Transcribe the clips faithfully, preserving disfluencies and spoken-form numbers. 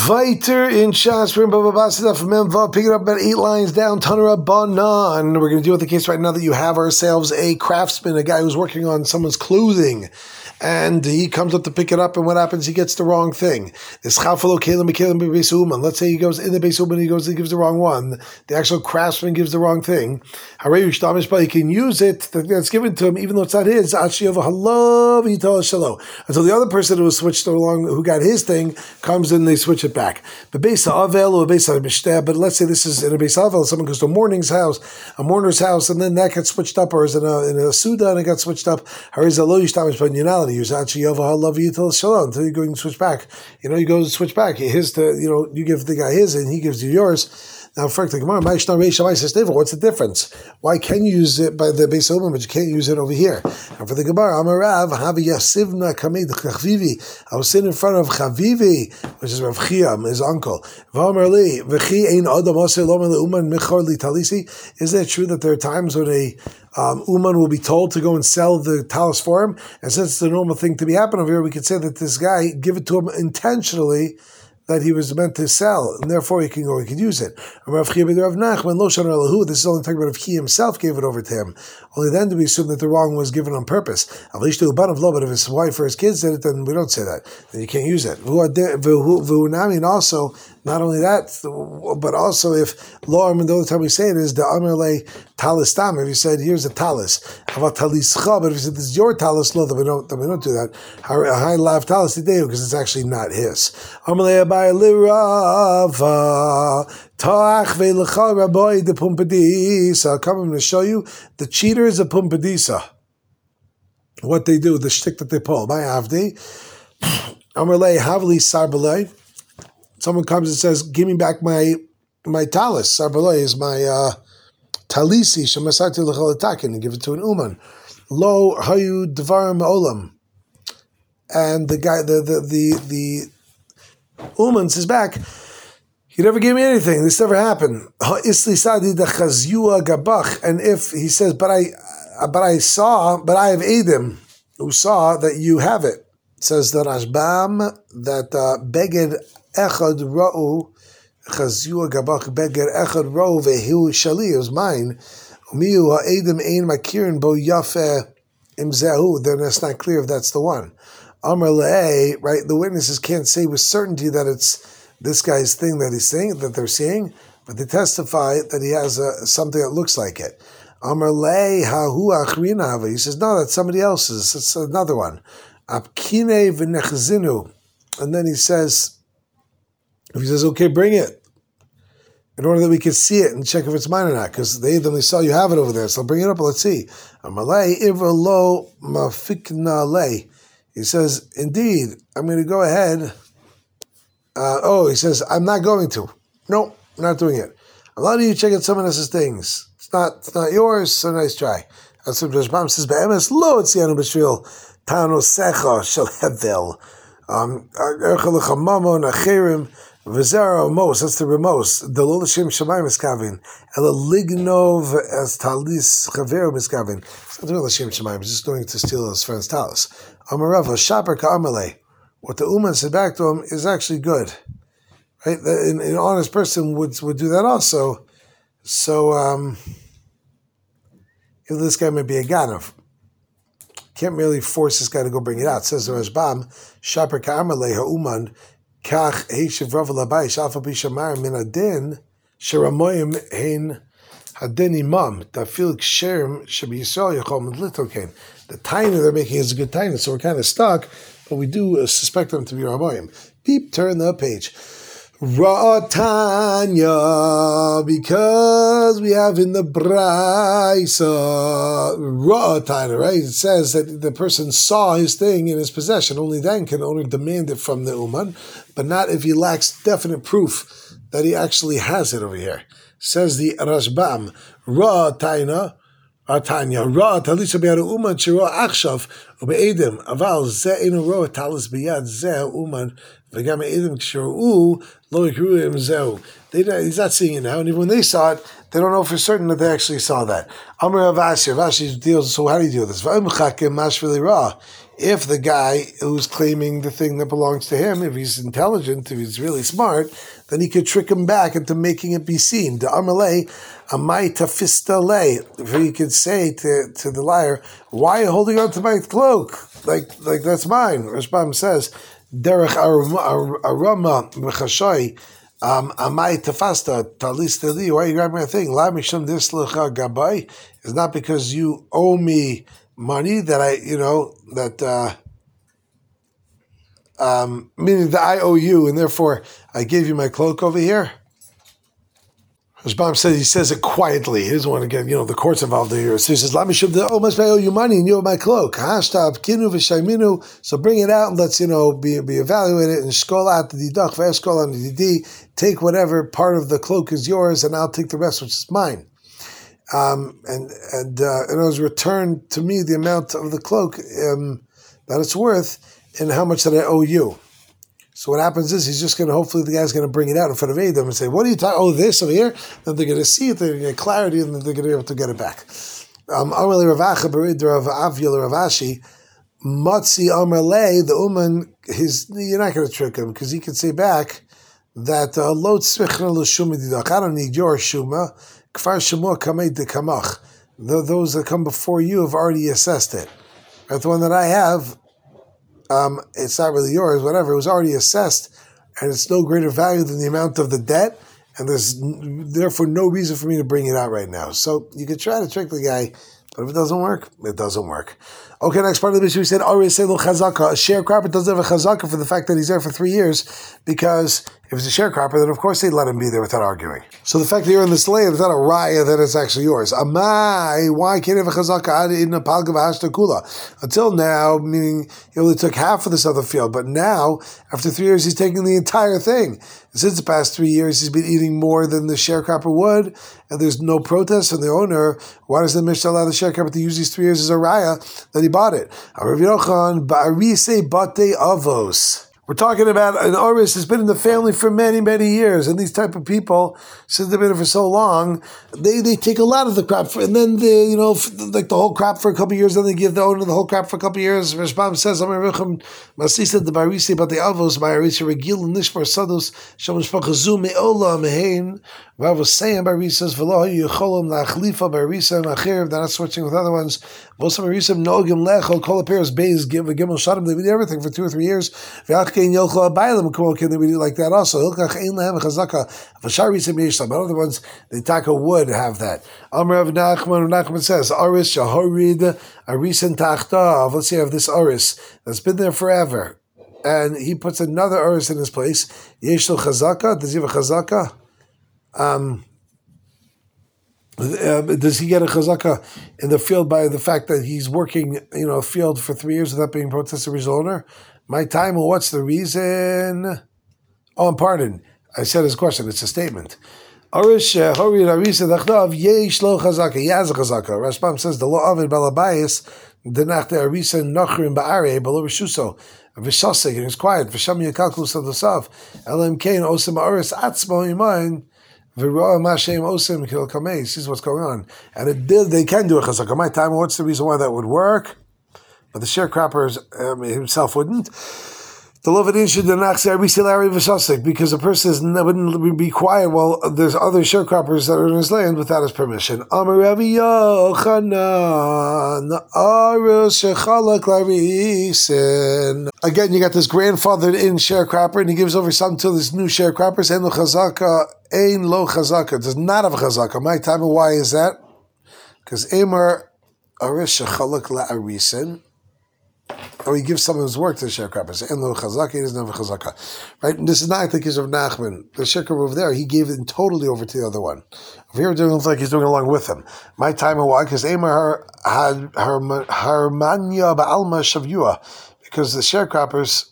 Viter in Shasrim Baba Basidaf Memva, pick it up about eight lines down, Tanara Banan. We're going to deal with the case right now that you have ourselves a craftsman, a guy who's working on someone's clothing. And he comes up to pick it up, and what happens? He gets the wrong thing. Let's say he goes in the Beis Uman, he goes, he gives the wrong one. The actual craftsman gives the wrong thing. But he can use it that's given to him, even though it's not his. Until the other person who was switched along, who got his thing, comes in, they switch it back. But Beis Avel or Beis Mishteh, but let's say this is in a Beis Avel, someone goes to a mourning's house, a mourner's house, and then that gets switched up, or is in a, in a Suda and it got switched up. To use until you're going to switch back. You know, you go to switch back. His to, you know, you give the guy his and he gives you yours. Now, for the Gemara, what's the difference? Why can you use it by the Beis Uman, but you can't use it over here? And for the Gemara, Amarav, Havi Yasivna Kamid Chavivi. I was sitting in front of Chavivi, which is Rav Chiam, his uncle. Is it true that there are times when a um, Uman will be told to go and sell the talis for him? And since it's the normal thing to be happening over here, we could say that this guy give it to him intentionally, that he was meant to sell, and therefore he can go, he can use it. This is only talking about if he himself gave it over to him. Only then do we assume that the wrong was given on purpose. But if his wife or his kids did it, then we don't say that. Then you can't use it. And also, not only that, but also if law, and the only time we say it is the Amerle talis tam. If you said, here's a talis, but if you said this is your talis, law, then we don't, then we don't do that. High lav talis today because it's actually not his. Amerle abai lirava ta'ach ve'lecha rabbi de pumpadisa. Come, I'm going to show you the cheaters of pumpadisa. What they do, the shtick that they pull. My avdi. Amerle havli sarbelei. Someone comes and says, give me back my my talis. Sarbelei is my uh, talisi, shemasati l'chalatakin, and give it to an uman. Lo hayu dvarim olam. And the guy, the the the, the uman says back, he never gave me anything. This never happened. Isli sadi dachazua gabach. And if he says, but I but I saw, but I have Edim who saw that you have it. It says the Rashbam that uh, beged echad ra'u chazua gabach beged echad ra'u vehu shali is mine. Umiu ha'edim ein makirin bo yafe imzehu. Then it's not clear if that's the one. Amar le'eh, right? The witnesses can't say with certainty that it's this guy's thing that he's saying, that they're seeing, but they testify that he has a, something that looks like it. Amar le'eh hahu achrina. He says, no, that's somebody else's. It's another one. Apkine v'nechzinu. And then he says, if he says, okay, bring it, in order that we can see it and check if it's mine or not, because they then they saw you have it over there, so bring it up, let's see. Amalei ivalo mafikna lei. He says, indeed, I'm going to go ahead. Uh, oh, he says, I'm not going to. No, I'm not doing it. I'm letting you check out someone else's things. It's not, it's not yours, so nice try. That's what Rashbam says, Be'emes lo etzianu b'shvil tano secha shel hevel. Um, ercha lechamamo nachirim v'zera mos, that's the remos. The lo l'shem shamayim miskavin. Ela lignov as talis chaver miskavin. It's not doing l'shem shamayim, it's just doing it to steal his friend's talis. Amarava, shaper ka'amalei. What the Uman said back to him is actually good. Right? An, an honest person would would do that also. So, um, if this guy may be a ganav, can't really force this guy to go bring it out. It says the Rashbam, shaper ka'amalei ha'uman kach heishiv rav labai shafa bishamar min adin sheramoyim hein hadin imam tafil ksherim shabi yisrael yachom litokain. The taina they're making is a good taina, so we're kind of stuck, but we do uh, suspect them to be Ramoyim. Beep, turn the page. Ra'atanya, because we have in the Braisa, Ra'atanya, right? It says that the person saw his thing in his possession. Only then can owner demand it from the Uman, but not if he lacks definite proof that he actually has it over here. Says the Rashbam, Ra'atanya, Atanya ra talisa biyad uman shira achshav ubeedim aval ze inu ra talis biyad ze uman v'gam edim kshiru lo yikruim zeu. He's not seeing it now, and even when they saw it, they don't know for certain that they actually saw that. Amar Avashi, Avashi deals. So how do you deal with this? if the guy who's claiming the thing that belongs to him, if he's intelligent, if he's really smart, then he could trick him back into making it be seen. The amalei, amai tafista lei. If he could say to, to the liar, why are you holding on to my cloak? Like, like that's mine. Rashbam says, derech arama mechashay, amai tafasta talista li. Why are you grabbing my thing? La mishum dislecha gabai. It's not because you owe me money that I, you know, that, uh, um, meaning that I owe you, and therefore I gave you my cloak over here. Rashbam says, he says it quietly. He doesn't want to get, you know, the courts involved here. So he says, "Let me show the oh, must I owe you money, and you owe my cloak." Hashtag kinu v'shayminu. So bring it out and let's, you know, be be evaluated and skol out the didach v'eskol on the didi. Take whatever part of the cloak is yours, and I'll take the rest, which is mine. Um, and and uh, and it was returned to me the amount of the cloak um, that it's worth, and how much that I owe you. So what happens is he's just going to, hopefully the guy's going to bring it out in front of Adam and say, "What are you talking? Oh, this over here." Then they're going to see it, they're going to get clarity, and then they're going to be able to get it back. Um, Ravacha berid Rav Avil Ravashi Matzi Amalei, the Uman, his you're not going to trick him because he can say back that Lo tzrichna l'shuma didach. I don't need your shuma. Kfar shemua kamei dekamach. Those that come before you have already assessed it. Right, the one that I have, um, it's not really yours. Whatever, it was already assessed, and it's no greater value than the amount of the debt. And there's therefore no reason for me to bring it out right now. So you could try to trick the guy, but if it doesn't work, it doesn't work. Okay, next part of the mission, we said, already say lo chazaka. A sharecropper doesn't have a chazaka for the fact that he's there for three years, because if it's a sharecropper, then of course they'd let him be there without arguing. So the fact that you're in this land is not a raya that it's actually yours. Amai, why can't you have a chazaka in a palga v'hashta kula? Until now, meaning he only took half of this other field, but now, after three years, he's taking the entire thing. And since the past three years, he's been eating more than the sharecropper would, and there's no protest from the owner. Why does the Mishnah allow the sharecropper to use these three years as a raya that he bought it? Rav Yochanan ba'arise bate avos. We're talking about an oris that's been in the family for many, many years, and these type of people, since they've been in it for so long, they, they take a lot of the crop, for, and then they, you know, like the whole crop for a couple of years, then they give the owner the whole crop for a couple of years. Rashbam says, "Amar Rechem Masisa the Barisi about the Avos Barisi Regil Nishmar Sados Shamash Pachazu Meola Mehain." Rav was saying Barisa V'lo Yecholam Lachlifa Barisa Machir. They're not switching with other ones. Most of Barisa Nogim Lechol Kol Appears Beis Give a Gimel Shadim. They did everything for two or three years. Can they be like that also? But other ones, the Taka would have that. Amr of Nachman, Nachman says, Aris Shahorid Arisen Tachtav. Let's say I have this Aris that's been there forever, and he puts another Aris in his place. Yeshlo Chazaka. Does he have a Chazaka? Um, uh, does he get a chazaka in the field by the fact that he's working, you know, a field for three years without being protested as owner? My time, well, what's the reason? Oh, and pardon, I said his question. It's a statement. Arish Hori Arisa Dachdav Yesh Lo Chazaka. He has a chazaka. Rashbam says the law of it Balabayis Denach the Arisa Nachrim Ba'are Below Rishuso. Vishasik, and he's quiet. Visham Yakalku Sadosav Elam Kain Osam Aris Atzmo Imain. He sees what's going on. And it did, they can do a chazaka. My time, what's the reason why that would work? But the sharecropper um, himself wouldn't. The Lovadin should not say because the person is, wouldn't be quiet while there's other sharecroppers that are in his land without his permission. Again, you got this grandfathered in sharecropper, and he gives over something to this new sharecropper. Ein lo chazaka, ein lo chazaka. Does not have a chazaka. My time, and why is that? Because Emer arish shechalak la'arisen. Or he gives someone who's work to the sharecropper. Ein lo chazaka, he doesn't have a chazaka. Right? And this is not like the case of Nachman. The sharecropper over there, he gave it totally over to the other one. Over here, it doesn't look like he's doing it along with him. My time, and why? Because Emer had harmanya ba'alma shavua. Because the sharecroppers,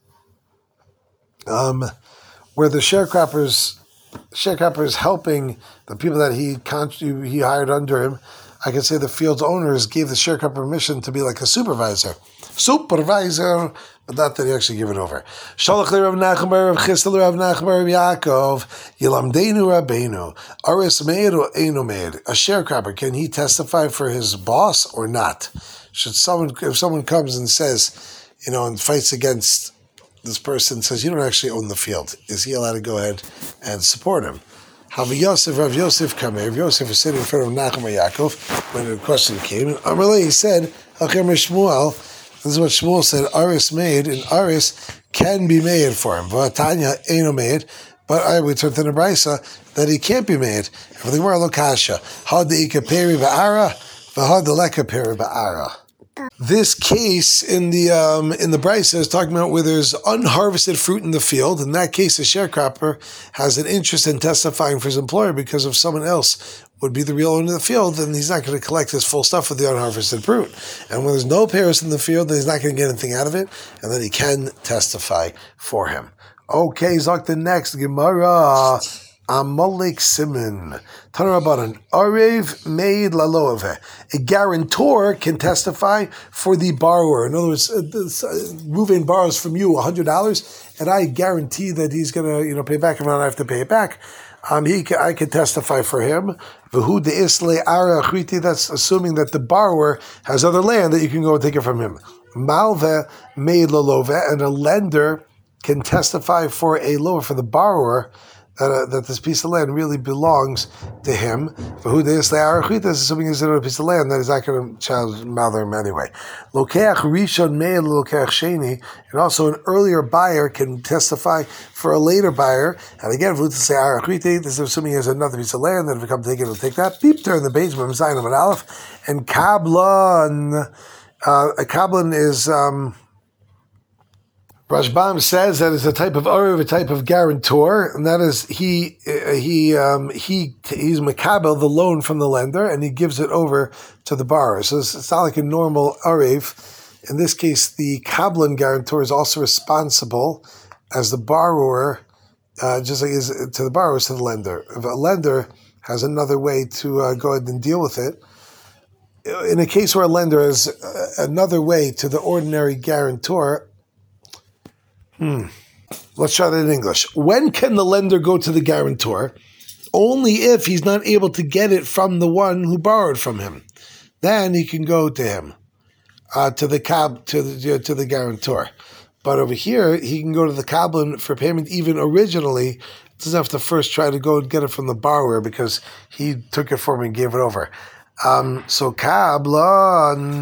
um, where the sharecroppers, sharecroppers helping the people that he con- he hired under him, I can say the field's owners gave the sharecropper permission to be like a supervisor. Supervisor, but not that he actually gave it over. Shalach le Rav Nachman, Rav Chisda le Rav Nachman, Rav Yaakov, Yilamdeinu Rabbeinu, Aris Meir or Einu Meir. A sharecropper, can he testify for his boss or not? should someone, if someone comes and says, you know, and fights against this person, says, you don't actually own the field, is he allowed to go ahead and support him? Rav Yosef, Rav Yosef come here. Rav Yosef was sitting in front of Nachum or Yaakov when the question came. And Amalei, he said, Hakem Shmuel, this is what Shmuel said, Aris made, and Aris can be made for him. V'atanya ain't made, but I would turn to the Brisa that he can't be made. For the Gemara Lokasha, had the ikaperi ba'ara, v'had the lekaperi ba'ara. This case in the um, in the Brisa is talking about where there's unharvested fruit in the field. In that case, a sharecropper has an interest in testifying for his employer because if someone else would be the real owner of the field, then he's not going to collect his full stuff with the unharvested fruit. And when there's no Paris in the field, then he's not going to get anything out of it, and then he can testify for him. Okay, Zok, the next Gemara. Amalek Simon. Tana Rabbanan. Arev made laloave. A guarantor can testify for the borrower. In other words, uh, uh, Reuven borrows from you one hundred dollars, and I guarantee that he's going to, you know, pay back if I don't have to pay it back. Um, he can, I can testify for him. V'hu de'isle ara achriti. That's assuming that the borrower has other land that you can go and take it from him. Malve made lalove, and a lender can testify for a loan for the borrower. That, uh, that this piece of land really belongs to him. For who this is assuming he's in a piece of land that he's not going to child mother him anyway. Lokeach rishon meil lokeach sheni, and also an earlier buyer can testify for a later buyer. And again, for this is assuming he has another piece of land that if it comes to take it, he'll take that. Beep, turn the page, Zainam and Aleph, and kablan. Uh, a kablan is. Um, Rashbam says that it's a type of Arev, a type of guarantor, and that is he he um, he he's makabel the loan from the lender, and he gives it over to the borrower. So it's, it's not like a normal Arev. In this case, the kablan guarantor is also responsible as the borrower, uh, just like is to the borrower, to the lender. If a lender has another way to uh, go ahead and deal with it, in a case where a lender has uh, another way to the ordinary guarantor. Hmm. Let's try that in English. When can the lender go to the guarantor? Only if he's not able to get it from the one who borrowed from him. Then he can go to him, uh, to the cab, to the to the guarantor. But over here, he can go to the kablan for payment even originally. Doesn't have to first try to go and get it from the borrower because he took it for him and gave it over. Um, so kablan.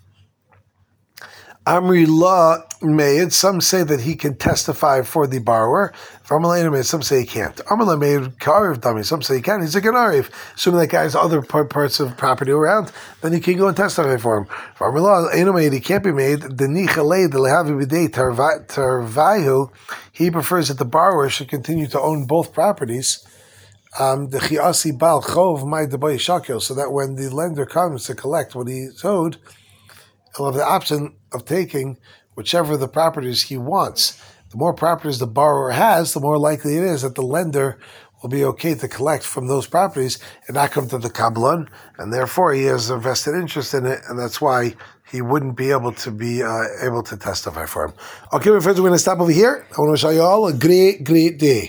Amri La made, some say that he can testify for the borrower. Farmalena made, some say he can't. Amrla made Kariv dummy, some say he can. He's a Ganariv. Assuming that guy has other parts of property around, then he can go and testify for him. Farmalena Eno made, he can't be made. The Nichalei, the Lehavi Bidei Tarvayu, he prefers that the borrower should continue to own both properties. Um, the Chiasi Bal Chov Mai Debai Shakil, so that when the lender comes to collect what he's owed, he'll have the option of taking whichever of the properties he wants. The more properties the borrower has, the more likely it is that the lender will be okay to collect from those properties and not come to the kablan, and therefore he has a vested interest in it, and that's why he wouldn't be able to be uh, able to testify for him. Okay, my friends, we're going to stop over here. I want to wish you all a great, great day.